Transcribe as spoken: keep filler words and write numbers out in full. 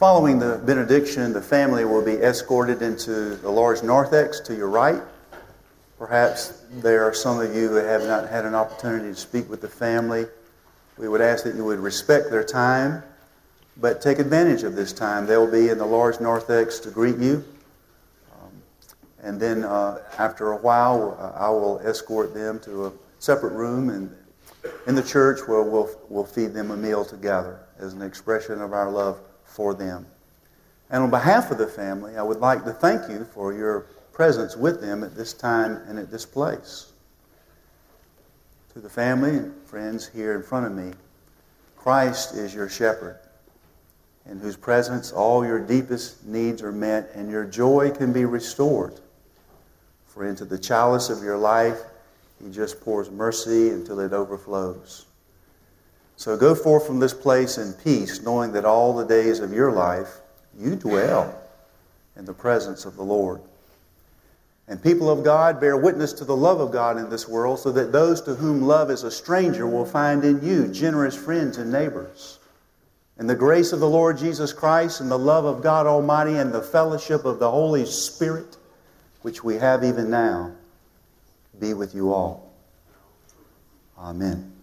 Following the benediction, the family will be escorted into the large narthex to your right. Perhaps there are some of you who have not had an opportunity to speak with the family. We would ask that you would respect their time, but take advantage of this time. They'll be in the large narthex to greet you. Um, and then uh, after a while, uh, I will escort them to a separate room in, in the church where we'll, we'll feed them a meal together as an expression of our love for them. And on behalf of the family, I would like to thank you for your presence with them at this time and at this place. To the family and friends here in front of me, Christ is your shepherd, in whose presence all your deepest needs are met and your joy can be restored. For into the chalice of your life, He just pours mercy until it overflows. So go forth from this place in peace, knowing that all the days of your life you dwell in the presence of the Lord. And people of God, bear witness to the love of God in this world, so that those to whom love is a stranger will find in you generous friends and neighbors. And the grace of the Lord Jesus Christ and the love of God Almighty and the fellowship of the Holy Spirit, which we have even now, be with you all. Amen.